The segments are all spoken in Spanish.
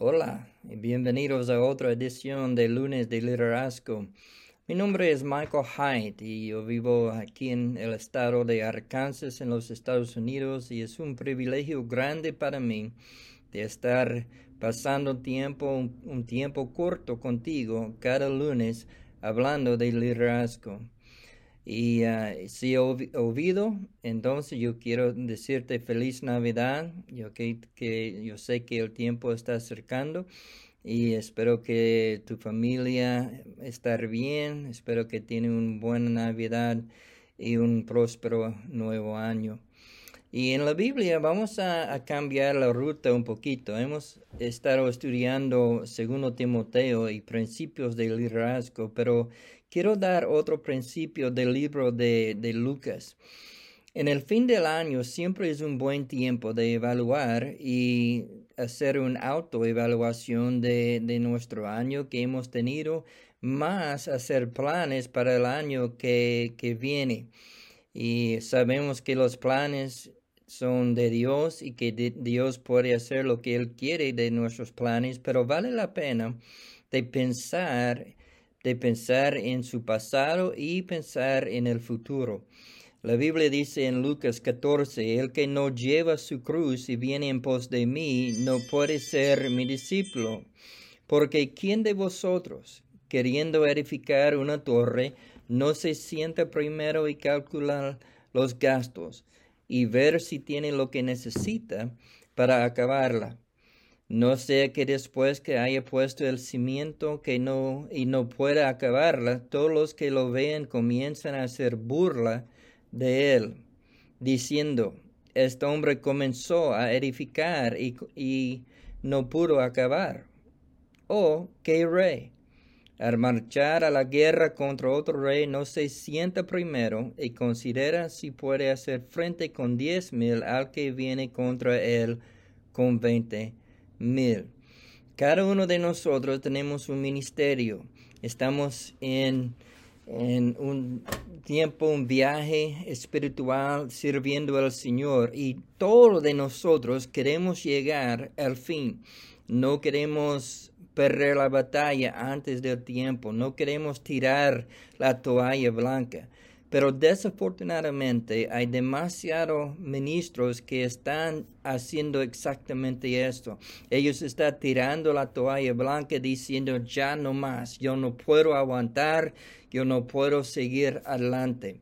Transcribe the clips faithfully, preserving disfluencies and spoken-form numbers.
Hola y bienvenidos a otra edición de Lunes de Liderazgo. Mi nombre es Michael Haidt y yo vivo aquí en el estado de Arkansas en los Estados Unidos y es un privilegio grande para mí de estar pasando tiempo, un, un tiempo corto contigo cada lunes hablando de liderazgo. Y uh, si he oído, entonces yo quiero decirte feliz Navidad. Yo, que, que, yo sé que el tiempo está acercando y espero que tu familia esté bien. Espero que tiene una buena Navidad y un próspero nuevo año. Y en la Biblia vamos a, a cambiar la ruta un poquito. Hemos estado estudiando segundo Timoteo y principios del liderazgo, pero quiero dar otro principio del libro de, de Lucas. En el fin del año siempre es un buen tiempo de evaluar y hacer una autoevaluación de, de nuestro año que hemos tenido, más hacer planes para el año que, que viene. Y sabemos que los planes son de Dios y que de Dios puede hacer lo que Él quiere de nuestros planes, pero vale la pena de pensar, de pensar en su pasado y pensar en el futuro. La Biblia dice en Lucas catorce, el que no lleva su cruz y viene en pos de mí, no puede ser mi discípulo. Porque ¿quién de vosotros, queriendo edificar una torre, no se sienta primero y calcula los gastos y ver si tiene lo que necesita para acabarla? No sea que después que haya puesto el cimiento que no y no pueda acabarla, todos los que lo vean comienzan a hacer burla de él, diciendo, este hombre comenzó a edificar y, y no pudo acabar. ¿O qué rey, al marchar a la guerra contra otro rey, no se sienta primero y considera si puede hacer frente con diez mil al que viene contra él con veinte mil? Cada uno de nosotros tenemos un ministerio. Estamos en, en un tiempo, un viaje espiritual sirviendo al Señor y todos de nosotros queremos llegar al fin. No queremos perder la batalla antes del tiempo. No queremos tirar la toalla blanca. Pero desafortunadamente hay demasiados ministros que están haciendo exactamente esto. Ellos están tirando la toalla blanca diciendo ya no más. Yo no puedo aguantar. Yo no puedo seguir adelante.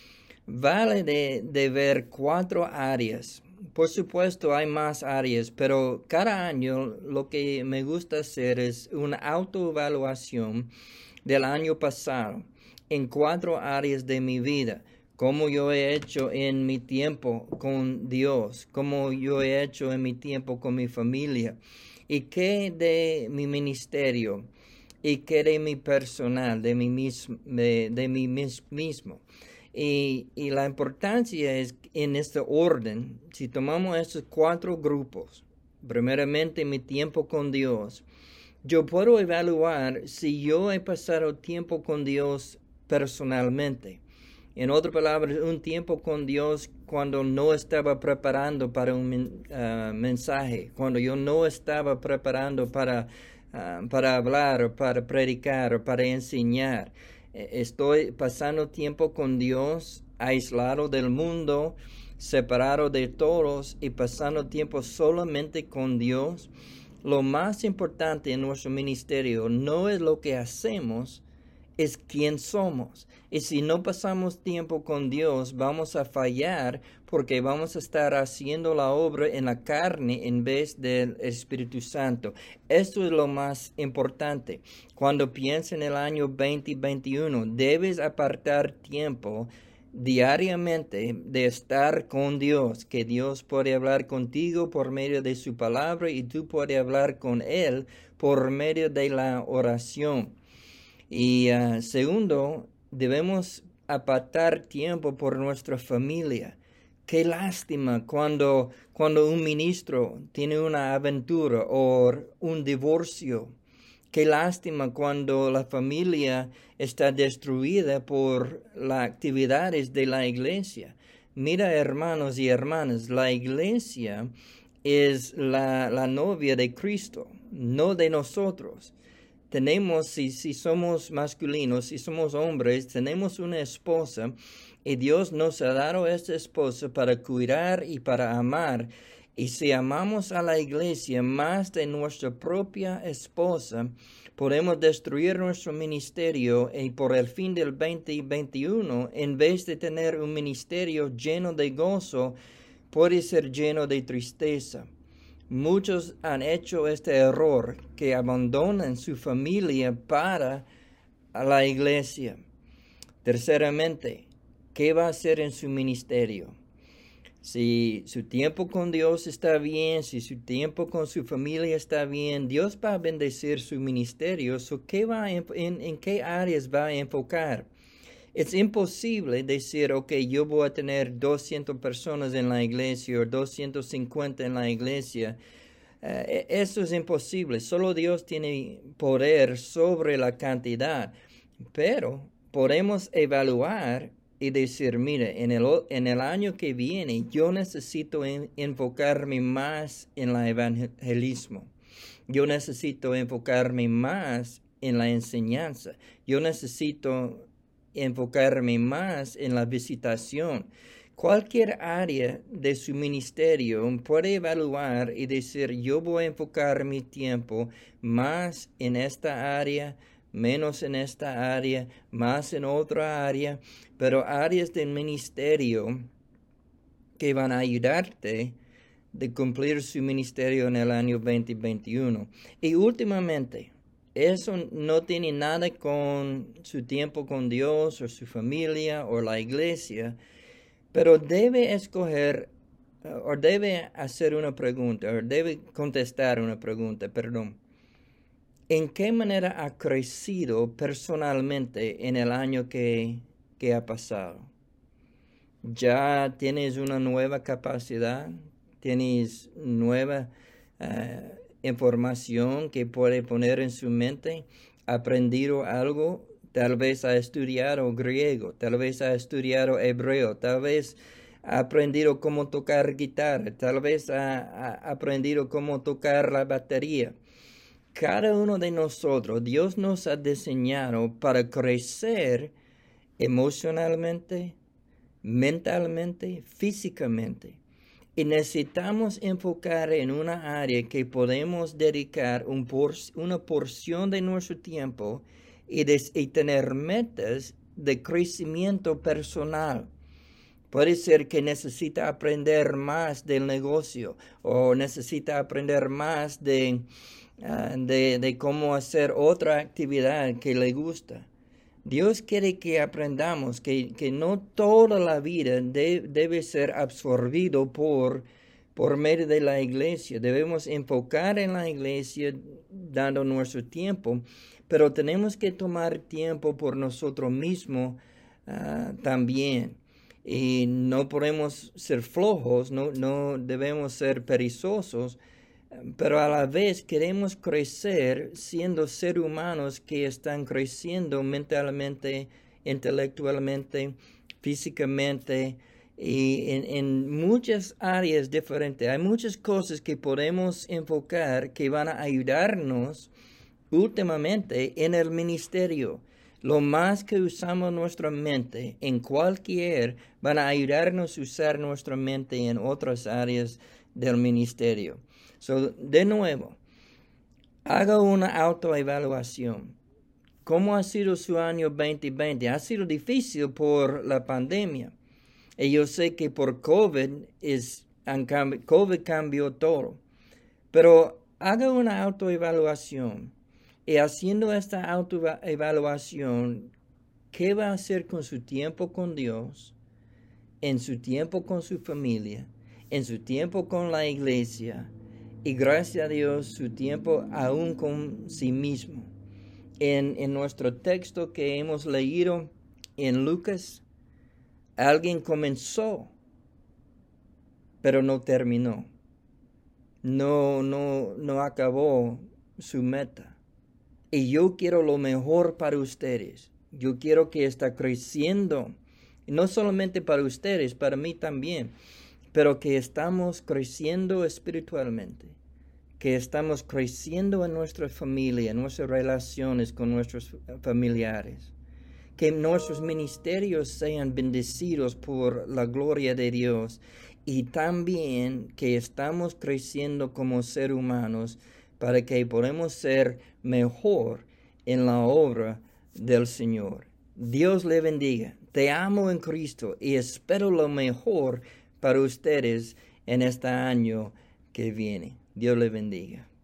Vale de, de ver cuatro áreas. Por supuesto, hay más áreas, pero cada año lo que me gusta hacer es una autoevaluación del año pasado en cuatro áreas de mi vida. Cómo yo he hecho en mi tiempo con Dios, cómo yo he hecho en mi tiempo con mi familia, y qué de mi ministerio, y qué de mi personal, de mí mismo. De, de mí mismo. Y, y la importancia es en este orden, si tomamos estos cuatro grupos, primeramente mi tiempo con Dios, yo puedo evaluar si yo he pasado tiempo con Dios personalmente. En otras palabras, un tiempo con Dios cuando no estaba preparando para un uh, mensaje, cuando yo no estaba preparando para, uh, para hablar o para predicar o para enseñar. Estoy pasando tiempo con Dios, aislado del mundo, separado de todos y pasando tiempo solamente con Dios. Lo más importante en nuestro ministerio no es lo que hacemos, es quién somos. Y si no pasamos tiempo con Dios, vamos a fallar porque vamos a estar haciendo la obra en la carne en vez del Espíritu Santo. Esto es lo más importante. Cuando piensas en el año veinte veintiuno, debes apartar tiempo diariamente de estar con Dios, que Dios puede hablar contigo por medio de su palabra y tú puedes hablar con Él por medio de la oración. Y uh, segundo, debemos apartar tiempo por nuestra familia. Qué lástima cuando, cuando un ministro tiene una aventura o un divorcio. Qué lástima cuando la familia está destruida por las actividades de la iglesia. Mira, hermanos y hermanas, la iglesia es la, la novia de Cristo. no de nosotros. Tenemos, si, si somos masculinos, si somos hombres, tenemos una esposa y Dios nos ha dado a esta esposa para cuidar y para amar. Y si amamos a la iglesia más de nuestra propia esposa, podemos destruir nuestro ministerio y por el fin del veinte veintiuno, en vez de tener un ministerio lleno de gozo, puede ser lleno de tristeza. Muchos han hecho este error, que abandonan su familia para la iglesia. Terceramente, ¿qué va a hacer en su ministerio? Si su tiempo con Dios está bien, si su tiempo con su familia está bien, Dios va a bendecir su ministerio. So, ¿qué va en, en, ¿En qué áreas va a enfocar? Es imposible decir, ok, yo voy a tener doscientas personas en la iglesia o doscientas cincuenta en la iglesia. Uh, eso es imposible. Solo Dios tiene poder sobre la cantidad. Pero podemos evaluar y decir, mire, en el, en el año que viene yo necesito en, enfocarme más en el evangelismo. Yo necesito enfocarme más en la enseñanza. Yo necesito enfocarme más en la visitación. Cualquier área de su ministerio puede evaluar y decir, yo voy a enfocar mi tiempo más en esta área, menos en esta área, más en otra área, pero áreas del ministerio que van a ayudarte de cumplir su ministerio en el año veinte veintiuno. Y últimamente, eso no tiene nada con su tiempo con Dios o su familia o la iglesia, pero debe escoger uh, o debe hacer una pregunta, o debe contestar una pregunta, perdón. ¿En qué manera ha crecido personalmente en el año que, que ha pasado? ¿Ya tienes una nueva capacidad? ¿Tienes nueva uh, información que puede poner en su mente? ¿Aprendido algo? Tal vez ha estudiado griego, tal vez ha estudiado hebreo, tal vez ha aprendido cómo tocar guitarra, tal vez ha, ha aprendido cómo tocar la batería. Cada uno de nosotros, Dios nos ha diseñado para crecer emocionalmente, mentalmente, físicamente. Y necesitamos enfocar en una área que podemos dedicar un por, una porción de nuestro tiempo y, de, y tener metas de crecimiento personal. Puede ser que necesita aprender más del negocio o necesita aprender más de, uh, de, de cómo hacer otra actividad que le gusta. Dios quiere que aprendamos que, que no toda la vida de, debe ser absorbido por, por medio de la iglesia. Debemos enfocar en la iglesia dando nuestro tiempo, pero tenemos que tomar tiempo por nosotros mismos uh, también. Y no podemos ser flojos, no, no debemos ser perezosos, pero a la vez queremos crecer siendo seres humanos que están creciendo mentalmente, intelectualmente, físicamente y en, en muchas áreas diferentes. Hay muchas cosas que podemos enfocar que van a ayudarnos últimamente en el ministerio. Lo más que usamos nuestra mente en cualquier, van a ayudarnos a usar nuestra mente en otras áreas del ministerio. So, de nuevo, haga una autoevaluación. ¿Cómo ha sido su año veinte veinte? Ha sido difícil por la pandemia. Y yo sé que por COVID, es, COVID cambió todo. Pero haga una autoevaluación. Y haciendo esta autoevaluación, ¿qué va a hacer con su tiempo con Dios, en su tiempo con su familia, en su tiempo con la iglesia y gracias a Dios su tiempo aún con sí mismo? En, en nuestro texto que hemos leído en Lucas, alguien comenzó, pero no terminó. No, no, no acabó su meta. Y yo quiero lo mejor para ustedes. Yo quiero que está creciendo. Y no solamente para ustedes, para mí también. Pero que estamos creciendo espiritualmente. que estamos creciendo en nuestra familia, en nuestras relaciones con nuestros familiares. Que nuestros ministerios sean bendecidos por la gloria de Dios y también que estamos creciendo como seres humanos para que podamos ser mejor en la obra del Señor. Dios le bendiga. Te amo en Cristo y espero lo mejor para ustedes en este año que viene. Dios le bendiga.